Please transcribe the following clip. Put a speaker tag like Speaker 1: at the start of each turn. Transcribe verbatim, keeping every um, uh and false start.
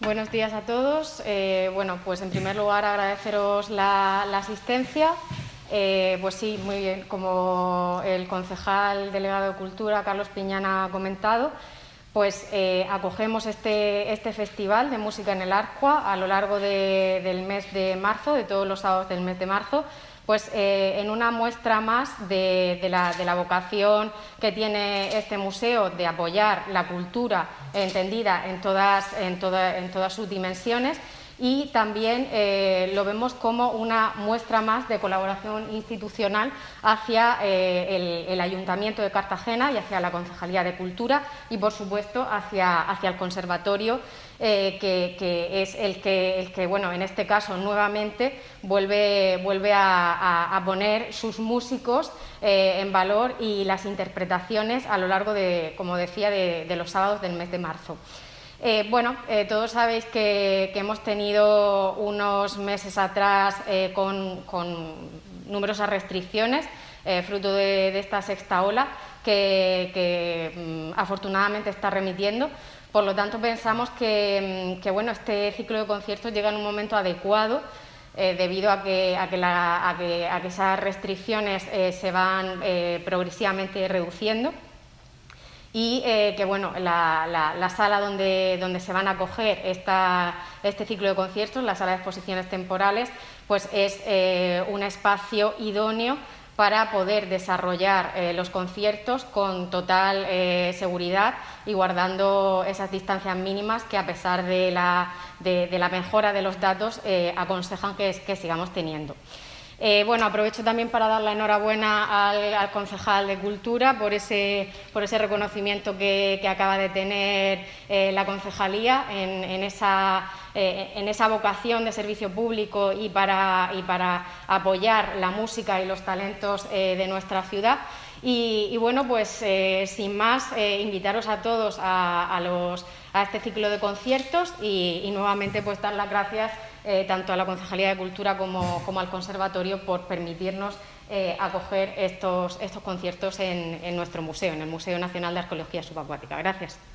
Speaker 1: Buenos días a todos. Eh, bueno, pues en primer lugar agradeceros la, la asistencia. Eh, pues sí, muy bien, como el concejal delegado de Cultura, Carlos Piñana, ha comentado, pues eh, acogemos este, este festival de música en el Arcua a lo largo de, del mes de marzo, de todos los sábados del mes de marzo, pues eh, en una muestra más de, de, la, de la vocación que tiene este museo de apoyar la cultura entendida en todas, en toda, en todas sus dimensiones. Y también eh, lo vemos como una muestra más de colaboración institucional hacia eh, el, el Ayuntamiento de Cartagena y hacia la Concejalía de Cultura y, por supuesto, hacia, hacia el Conservatorio, eh, que, que es el que, el que, bueno, en este caso, nuevamente vuelve, vuelve a, a, a poner sus músicos eh, en valor y las interpretaciones a lo largo de, como decía, de, de los sábados del mes de marzo. Eh, bueno, eh, todos sabéis que, que hemos tenido unos meses atrás eh, con, con numerosas restricciones, eh, fruto de, de esta sexta ola, que, que mm, afortunadamente está remitiendo. Por lo tanto, pensamos que, que bueno, este ciclo de conciertos llega en un momento adecuado, eh, debido a que, a, que la, a, que, a que esas restricciones eh, se van eh, progresivamente reduciendo. Y eh, que bueno, la, la, la sala donde, donde se van a acoger esta, este ciclo de conciertos, la sala de exposiciones temporales, pues es eh, un espacio idóneo para poder desarrollar eh, los conciertos con total eh, seguridad y guardando esas distancias mínimas que, a pesar de la, de, de la mejora de los datos, eh, aconsejan que, que sigamos teniendo. Eh, bueno, aprovecho también para dar la enhorabuena al, al concejal de Cultura por ese, por ese reconocimiento que, que acaba de tener eh, la concejalía en, en, esa, eh, en esa vocación de servicio público y para, y para apoyar la música y los talentos eh, de nuestra ciudad. Y, y bueno, pues eh, sin más, eh, invitaros a todos a, a, los, a este ciclo de conciertos y, y nuevamente pues dar las gracias eh, tanto a la Concejalía de Cultura como, como al Conservatorio por permitirnos eh, acoger estos, estos conciertos en, en nuestro museo, en el Museo Nacional de Arqueología Subacuática. Gracias.